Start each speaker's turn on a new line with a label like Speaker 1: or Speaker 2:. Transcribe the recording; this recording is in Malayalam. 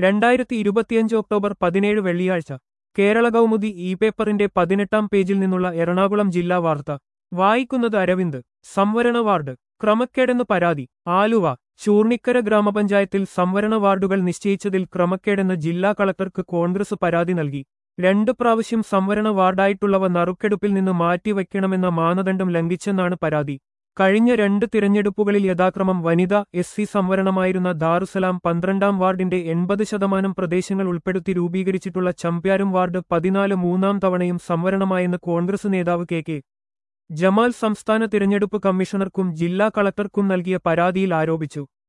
Speaker 1: 2025 ഒക്ടോബർ 17 വെള്ളിയാഴ്ച കേരള കൗമുദി പേപ്പറിന്റെ 18-ാം പേജിൽ നിന്നുള്ള എറണാകുളം ജില്ലാ വാർത്ത വായിക്കുന്നത് അരവിന്ദ്. സംവരണ വാർഡ് ക്രമക്കേടെന്ന് പരാതി. ആലുവ. ചൂർണിക്കര ഗ്രാമപഞ്ചായത്തിൽ സംവരണ വാർഡുകൾ നിശ്ചയിച്ചതിൽ ക്രമക്കേടെന്ന് ജില്ലാ കളക്ടർക്ക് കോൺഗ്രസ് പരാതി നൽകി. 2 പ്രാവശ്യം സംവരണ വാർഡായിട്ടുള്ളവ നറുക്കെടുപ്പിൽ നിന്ന് മാറ്റിവയ്ക്കണമെന്ന മാനദണ്ഡം ലംഘിച്ചെന്നാണ് പരാതി. കഴിഞ്ഞ 2 തിരഞ്ഞെടുപ്പുകളിൽ യഥാക്രമം വനിത SC സംവരണമായിരുന്ന ദാറുസലാം 12-ാം വാർഡിന്റെ 80% പ്രദേശങ്ങൾ ഉൾപ്പെടുത്തി രൂപീകരിച്ചിട്ടുള്ള ചമ്പ്യാരും വാർഡ് 14 മൂന്നാം തവണയും സംവരണമായെന്ന് കോൺഗ്രസ് നേതാവ് കെ. ജമാൽ സംസ്ഥാന തിരഞ്ഞെടുപ്പ് കമ്മീഷണർക്കും ജില്ലാ കളക്ടർക്കും നൽകിയ പരാതിയിൽ ആരോപിച്ചു.